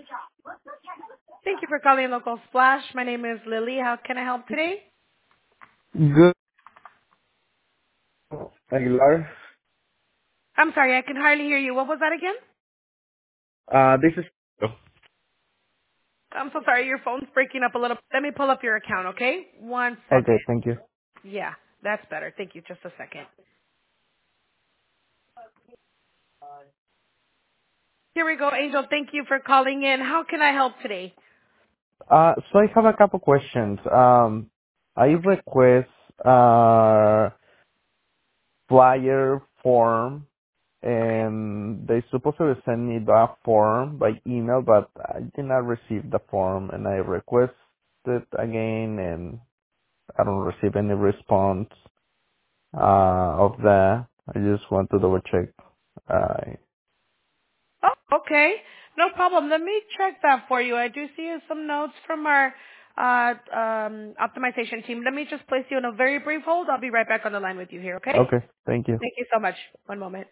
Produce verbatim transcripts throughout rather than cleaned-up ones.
Thank you for calling Local Splash. My name is Lily. How can I help today? Good. Aguilar. I'm sorry, I can hardly hear you. What was that again? Uh, this is. I'm so sorry, your phone's breaking up a little. Let me pull up your account, okay? One Okay, second. thank you. Yeah, that's better. Thank you. Just a second. Here we go, Angel. Thank you for calling in. How can I help today? Uh, so I have a couple questions. Um, I request uh flyer form, and they supposed to send me that form by email, but I did not receive the form, and I requested again, and I don't receive any response uh of that. I just want to double check. Uh, Oh, okay. No problem. Let me check that for you. I do see some notes from our uh, um, optimization team. Let me just place you on a very brief hold. I'll be right back on the line with you here, okay? okay, thank you. Thank you so much. One moment.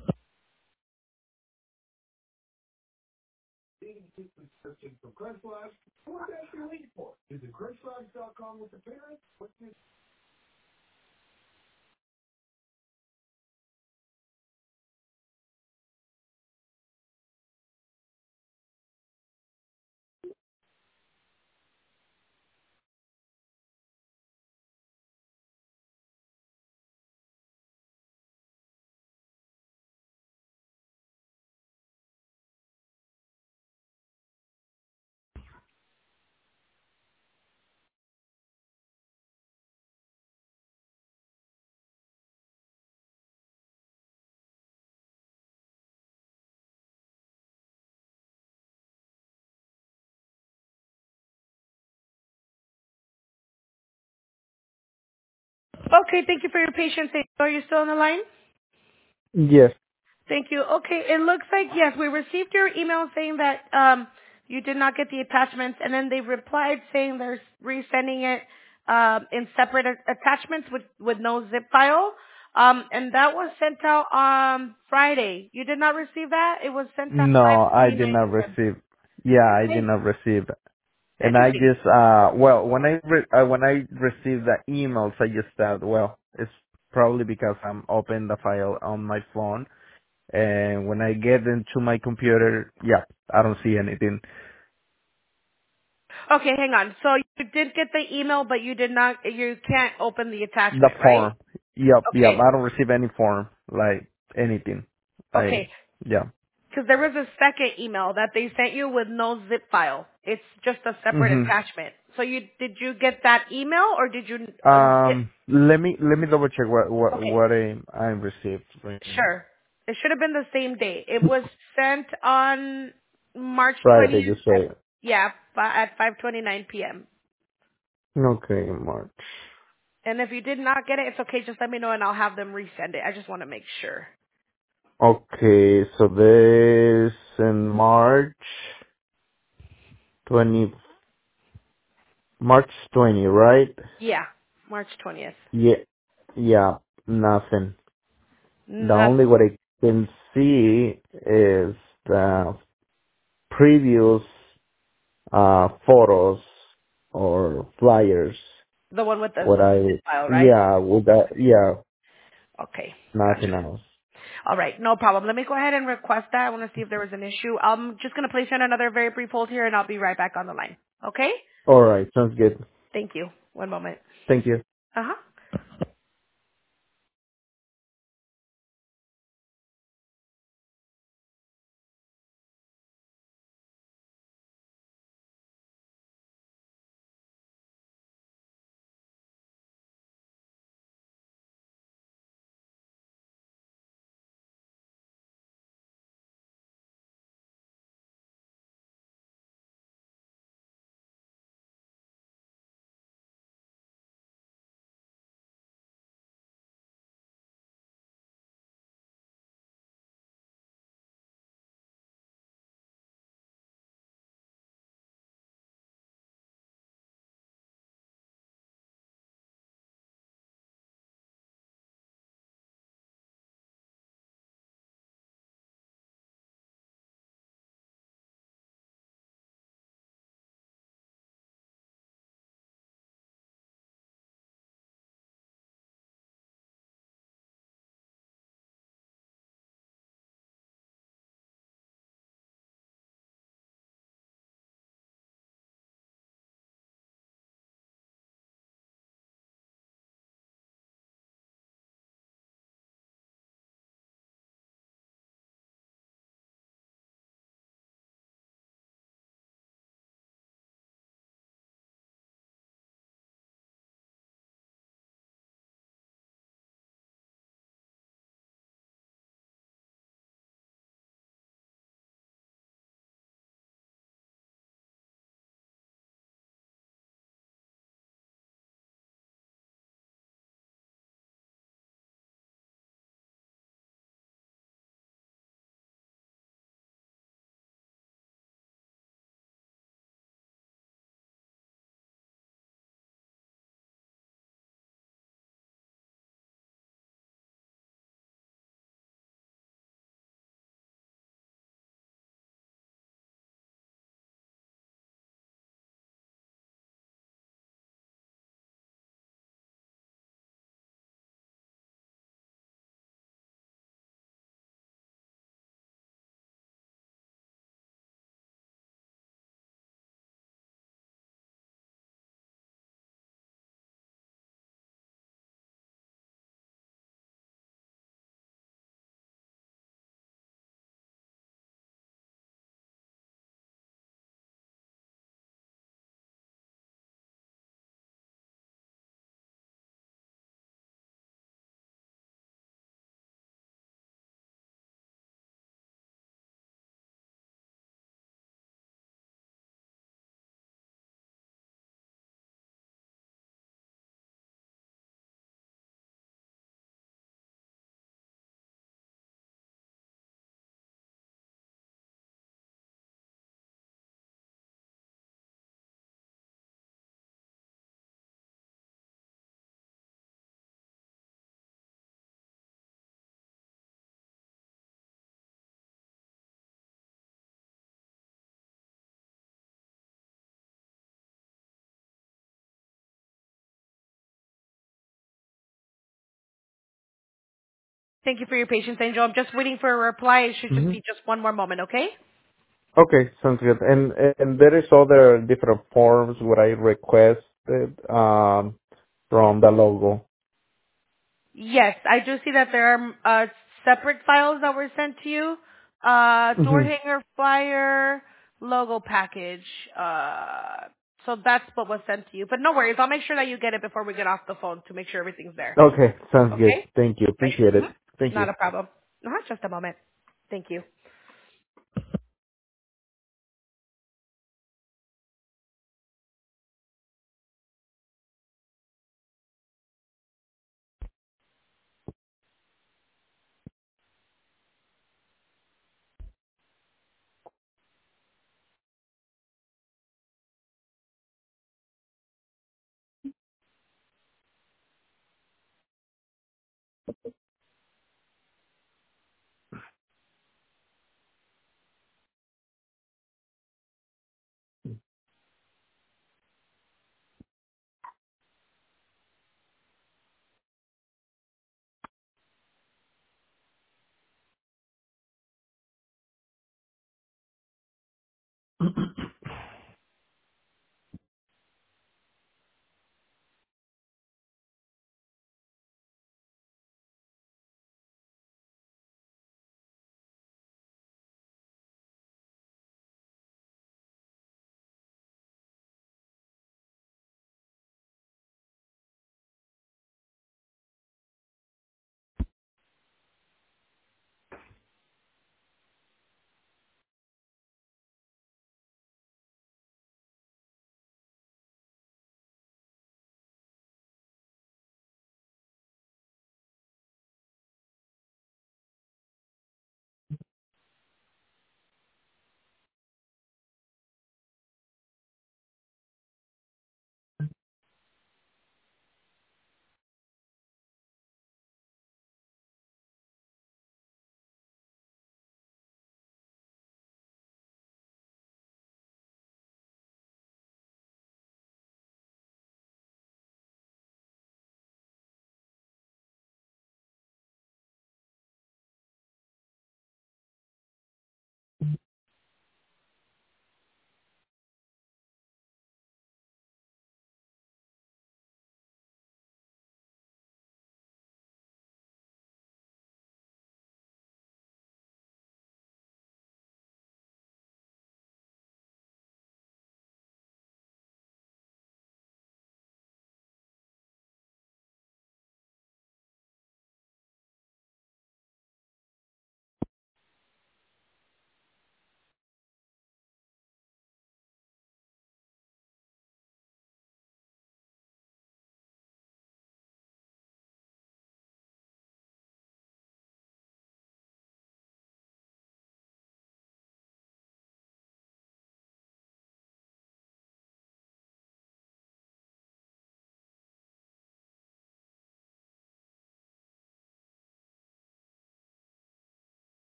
Okay, thank you for your patience. Are you still on the line? Yes. Thank you. Okay, it looks like, yes, we received your email saying that um, you did not get the attachments, and then they replied saying they're resending it um, in separate a- attachments with, with no zip file. Um, and that was sent out on Friday. You did not receive that? It was sent at No, I five twenty-nine did not p m. receive. Yeah, I did Okay. not receive. And I Interesting. just, uh, well, when I re- uh, when I received the emails, I just thought, well, it's probably because I'm opening the file on my phone, and when I get into my computer, yeah, I don't see anything. Okay, hang on. So you did get the email, but you did not, you can't open the The attachment, right? form, yep, yep, Okay. I don't receive any form, like anything. I, Okay. yeah. Because there was a second email that they sent you with no zip file. It's just a separate Mhm. attachment. So you did you get that email or did you uh, get? Um, let me let me double check what what Okay, what I I received right now. sure. It should have been the same day. It was sent on March Friday, twentieth. you At, say. yeah, fi- at five twenty-nine p m. Okay, March. And if you did not get it, it's okay. Just let me know and I'll have them resend it. I just want to make sure. Okay, so this in March twenty, March twenty, right? Yeah, March twentieth. Yeah, yeah, nothing. The only Nothing. what I can see is the previous uh photos or flyers. The one with the What I, zip file, right? yeah, with that, yeah, Okay, nothing gotcha. else. All right, no problem. Let me go ahead and request that. I want to see if there was an issue. I'm just going to place you on another very brief hold here, and I'll be right back on the line. Okay? All right, sounds good. Thank you. One moment. Thank you. Uh-huh. Thank you for your patience, Angel. I'm just waiting for a reply. It should just Mm-hmm. be just one more moment, okay? Okay, sounds good. And and there is other different forms what I requested um from the logo. Yes, I do see that there are uh, separate files that were sent to you. Uh, door Mm-hmm. hanger, flyer, logo package. Uh, so that's what was sent to you. But no worries, I'll make sure that you get it before we get off the phone to make sure everything's there. Okay, sounds good. Okay? Thank you. Great. Appreciate it. Mhm. Thank you. Not a problem. Uh-huh, just a moment. Thank you.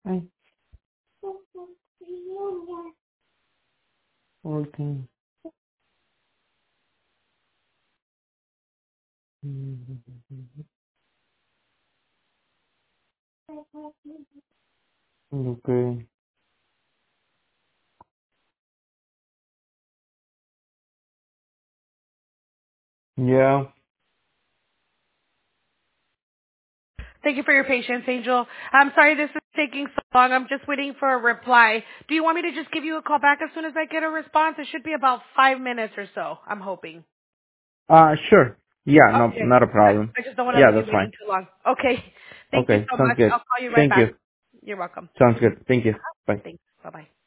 Ay, okay. Okay. Yeah. Thank you for your patience, Angel. I'm sorry this is taking so long. I'm just waiting for a reply. Do you want me to just give you a call back as soon as I get a response? It should be about five minutes or so, I'm hoping. Uh, sure. Yeah, no, Okay. not a I, problem. I just don't want to Yeah, leave you that's fine. waiting too long. Okay. Thank you Okay, so sounds much. I'll good. call you right Thank you. back. You're welcome. Sounds good. Thank you. Uh-huh. Bye. Thanks. Bye-bye.